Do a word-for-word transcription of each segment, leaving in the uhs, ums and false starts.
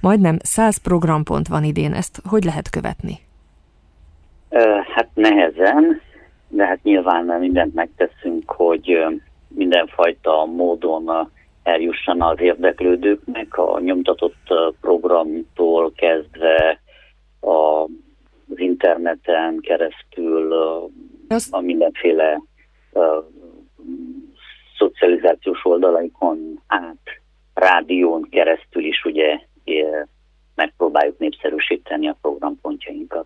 Majdnem száz programpont van idén, ezt hogy lehet követni? Hát nehezen, de hát nyilván mindent megteszünk, hogy mindenfajta módon eljusson az érdeklődőknek, a nyomtatott programtól kezdve az interneten keresztül, Azt... a mindenféle uh, szocializációs oldalaikon át, rádión keresztül is ugye megpróbáljuk népszerűsíteni a programpontjainkat.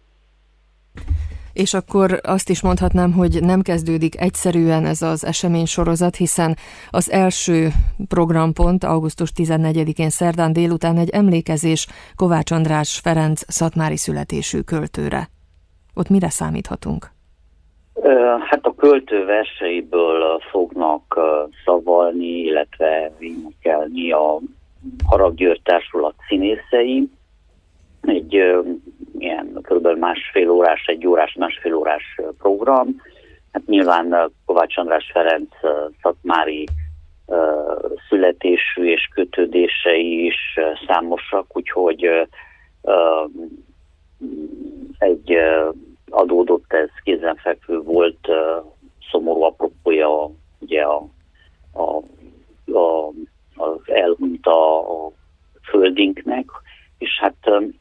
És akkor azt is mondhatnám, hogy nem kezdődik egyszerűen ez az eseménysorozat, hiszen az első programpont augusztus tizennegyedikén szerdán délután egy emlékezés Kovács András Ferenc szatmári születésű költőre. Ott mire számíthatunk? Hát a költő verseiből fognak szavalni, illetve énekelni a Harag György Társulat színészei. Egy ilyen kb. másfél órás, egy órás, másfél órás program. Hát nyilván Kovács András Ferenc szatmári uh, születésű és kötődései is számosak, úgyhogy uh, egy uh, adódott, ez kézenfekvő volt, uh, szomorú apropója ugye a, a, a, az elhunyt a, a földünknek, és hát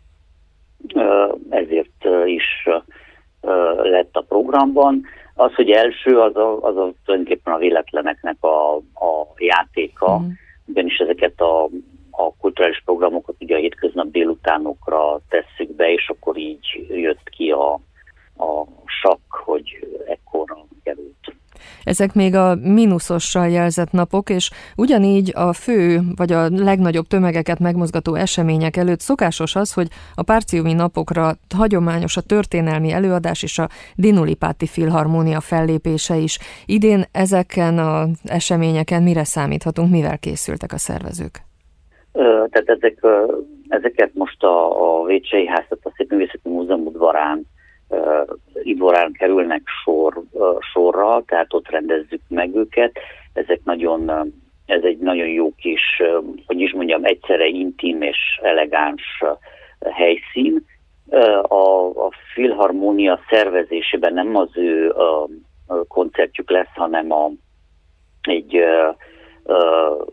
uh, ezért is uh, lett a programban. Az, hogy első, az a, az a tulajdonképpen a véletleneknek a, a játéka, mm. ugyanis ezeket a, a kulturális programokat ugye a hétköznap délutánokra tesszük be, és akkor így jött ki a, a sakk, hogy ekkorra került. Ezek még a mínuszossal jelzett napok, és ugyanígy a fő, vagy a legnagyobb tömegeket megmozgató események előtt szokásos az, hogy a Párciumi napokra hagyományos a történelmi előadás és a Dinulipáti Filharmónia fellépése is. Idén ezeken az eseményeken mire számíthatunk, mivel készültek a szervezők? Tehát ezek, ezeket most a, a Vécsei Ház, tehát a Szépművészeti Múzeum udvarán Uh, idvarán kerülnek sor, uh, sorra, tehát ott rendezzük meg őket. Ezek nagyon, uh, ez egy nagyon jó kis, uh, hogy is mondjam, egyszerre intim és elegáns uh, helyszín. Uh, a, a Filharmónia szervezésében nem az ő uh, uh, koncertjük lesz, hanem a, egy, uh, uh,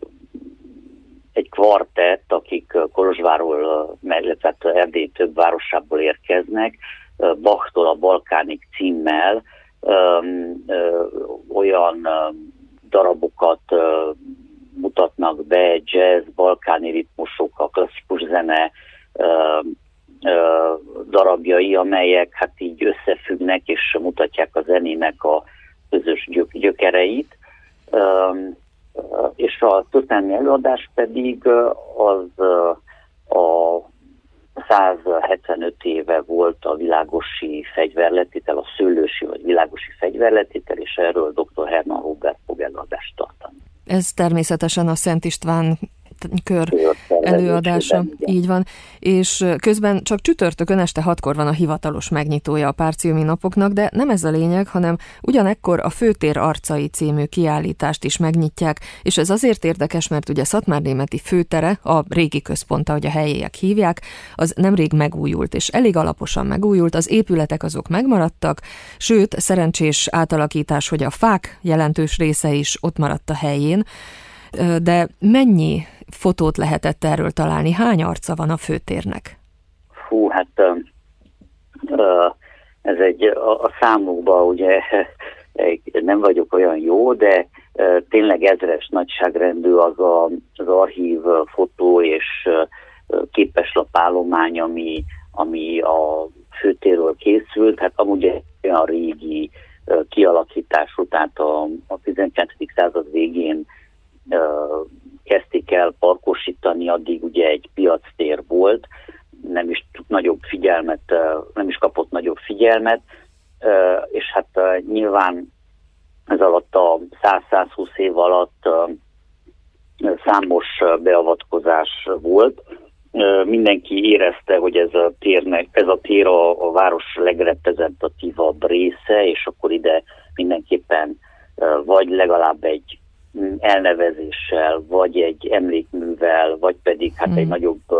egy kvartett, akik Kolozsvárról, uh, illetve Erdély több városából érkeznek, Bachtól a Balkánig címmel öm, ö, olyan ö, darabokat ö, mutatnak be, jazz, balkáni ritmusok, a klasszikus zene ö, ö, darabjai, amelyek hát így összefüggnek és mutatják a zenének a közös gyök, gyökereit. Ö, és a történelmi előadás pedig az ö, a százhetvenöt éve volt a világosi fegyverletétel, a szőlősi vagy világosi fegyverletétel, és erről doktor Hermann Robert fog előadást tartani. Ez természetesen a Szent István kör előadása, így van. És közben csak csütörtökön este hatkor van a hivatalos megnyitója a Párciumi napoknak, de nem ez a lényeg, hanem ugyanekkor a Főtér arcai című kiállítást is megnyitják, és ez azért érdekes, mert ugye Szatmárnémeti főtere, a régi központ, ahogy a helyiek hívják, az nemrég megújult, és elég alaposan megújult, az épületek azok megmaradtak, sőt, szerencsés átalakítás, hogy a fák jelentős része is ott maradt a helyén, de mennyi fotót lehetett erről találni? Hány arca van a főtérnek? Hú, hát ez egy, a számokban ugye nem vagyok olyan jó, de tényleg ezres nagyságrendű az a, az archív fotó és képeslapállomány, ami, ami a főtérről készült. Hát amúgy egy olyan régi kialakítású, tehát a, a tizenkilencedik század végén kezdték el parkosítani, addig ugye egy piactér volt, nem is nagyobb figyelmet, nem is kapott nagyobb figyelmet, és hát nyilván ez alatt a száz-százhúsz év alatt számos beavatkozás volt. Mindenki érezte, hogy ez a, térnek, ez a tér a, a város legreprezentatívabb része, és akkor ide mindenképpen vagy legalább egy elnevezéssel, vagy egy emlékművel, vagy pedig hát mm. egy nagyobb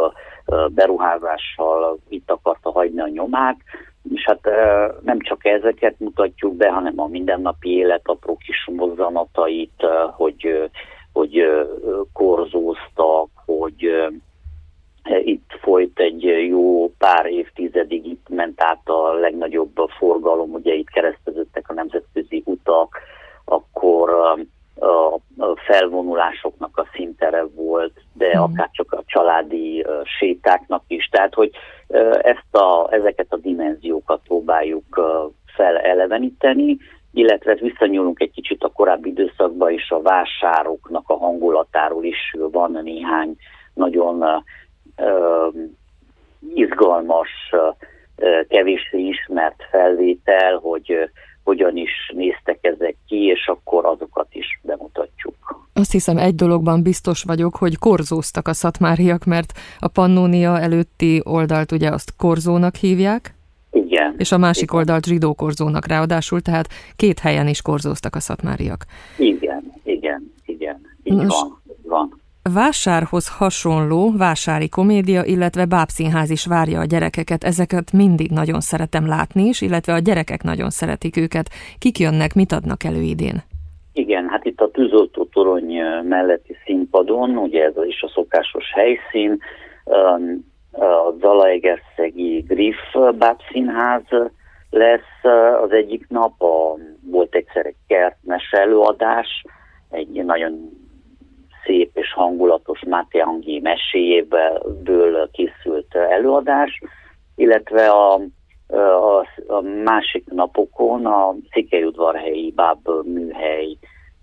beruházással itt akarta hagyni a nyomát, és hát nem csak ezeket mutatjuk be, hanem a mindennapi élet apró kis mozzanatait, hogy, hogy korzóztak, hogy itt folyt egy jó pár évtizedig, itt ment át a legnagyobb forgalom, ugye itt kereszteződtek a nemzetközi utak, akkor a felvonulásoknak a színtere volt, de mm. akár csak a családi sétáknak is. Tehát, hogy ezt a, ezeket a dimenziókat próbáljuk feleleveníteni, illetve visszanyúlunk egy kicsit a korábbi időszakba, és a vásároknak a hangulatáról is van néhány nagyon uh, izgalmas, uh, kevéssé ismert felvétel, hogy uh, hogyan is néztek ezek ki, és akkor azokat is bemutatjuk. Azt hiszem, egy dologban biztos vagyok, hogy korzóztak a szatmáriak, mert a Pannónia előtti oldalt ugye azt korzónak hívják, igen, és a másik igen. oldalt zsidó korzónak ráadásul, tehát két helyen is korzóztak a szatmáriak. Igen, igen, igen, így Nos, van, van. Vásárhoz hasonló vásári komédia, illetve bábszínház is várja a gyerekeket. Ezeket mindig nagyon szeretem látni is, illetve a gyerekek nagyon szeretik őket. Kik jönnek, mit adnak elő idén? Igen, hát itt a tűzoltó torony melletti színpadon, ugye ez is a szokásos helyszín, a Zalaegerszegi Griff bábszínház lesz az egyik nap, a, volt egyszer egy kertmese előadás, egy nagyon szép és hangulatos Máté Hangi meséjéből készült előadás, illetve a, a, a másik napokon a Székelyudvarhelyi báb műhely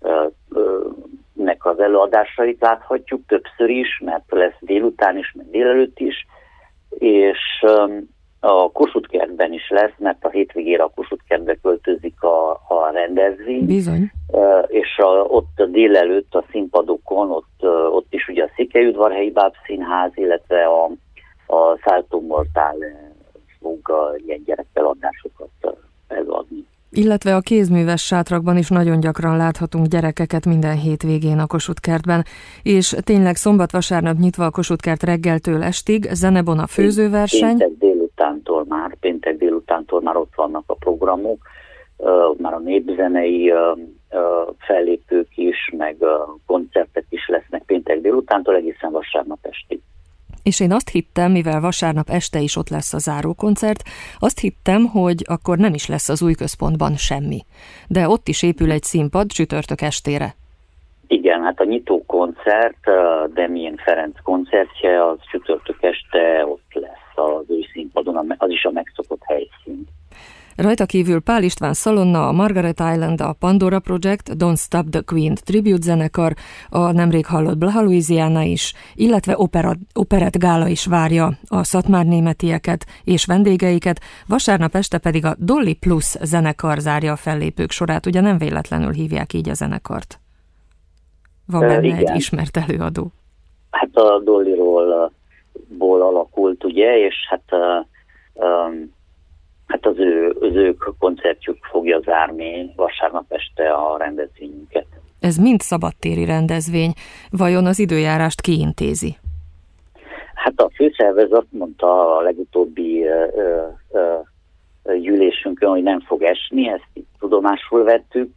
nek az előadásait láthatjuk többször is, mert lesz délután is, meg délelőtt is, és a Kossuth kertben is lesz, mert a hétvégére a Kossuth kertbe költözik a, a rendezvény. Bizony. És a, ott délelőtt a színpadokon, ott, ott is ugye a Székelyudvarhelyi bábszínház, illetve a, a Salto Mortale fog ilyen gyerekfeladásokat előadni. Illetve a kézműves sátrakban is nagyon gyakran láthatunk gyerekeket minden hétvégén a Kossuth kertben, és tényleg szombat-vasárnap nyitva a Kossuth kert reggeltől estig, zenebona főzőverseny. Péntek délutántól már, péntek délutántól már ott vannak a programok, uh, már a népzenei uh, uh, fellépők is, meg uh, koncertek is lesznek péntek délutántól egészen vasárnap estig. És én azt hittem, mivel vasárnap este is ott lesz a zárókoncert, azt hittem, hogy akkor nem is lesz az új központban semmi. De ott is épül egy színpad csütörtök estére. Igen, hát a nyitó koncert, Demjén Ferenc koncertje, az csütörtök este ott lesz az új színpadon, az is a megszokott helyszín. Rajta kívül Pál István Szalonna, a Margaret Island, a Pandora Project, Don't Stop the Queen tribute zenekar, a nemrég hallott Blaha Louisiana is, illetve opera, operett gála is várja a szatmárnémetieket és vendégeiket, vasárnap este pedig a Dolly Plus zenekar zárja a fellépők sorát, ugye nem véletlenül hívják így a zenekart. Van benne uh, egy ismert előadó. Hát a Dollyról ból alakult, ugye, és hát uh, um, Hát az ő, az ők koncertjük fogja zárni vasárnap este a rendezvényünket. Ez mind szabadtéri rendezvény. Vajon az időjárást ki intézi? Hát a főszervez azt mondta a legutóbbi ö, ö, ö, gyűlésünkön, hogy nem fog esni, ezt tudomásul vettük.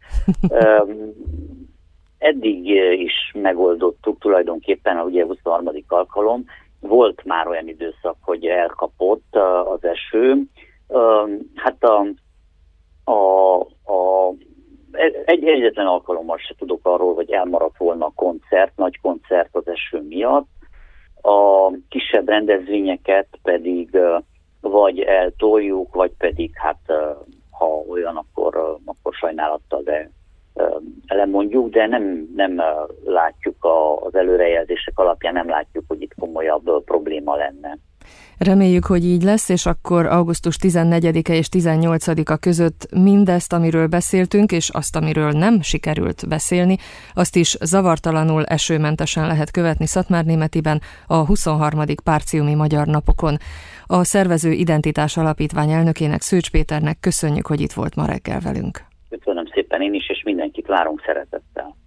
Eddig is megoldottuk tulajdonképpen, ugye huszonharmadik alkalom. Volt már olyan időszak, hogy elkapott az eső. Hát a, a, a, egy egyetlen alkalommal se tudok arról, hogy elmaradt volna a koncert, nagy koncert az eső miatt. A kisebb rendezvényeket pedig vagy eltoljuk, vagy pedig hát ha olyan, akkor, akkor sajnálattal, de lemondjuk, de nem, nem látjuk az előrejelzések alapján, nem látjuk, hogy itt komolyabb probléma lenne. Reméljük, hogy így lesz, és akkor augusztus tizennegyedike és tizennyolcadika között mindezt, amiről beszéltünk, és azt, amiről nem sikerült beszélni, azt is zavartalanul, esőmentesen lehet követni Szatmárnémetiben a huszonharmadik Párciumi Magyar Napokon. A szervező Identitás Alapítvány elnökének, Szőcs Péternek köszönjük, hogy itt volt ma reggel velünk. Köszönöm szépen én is, és mindenkit várunk szeretettel.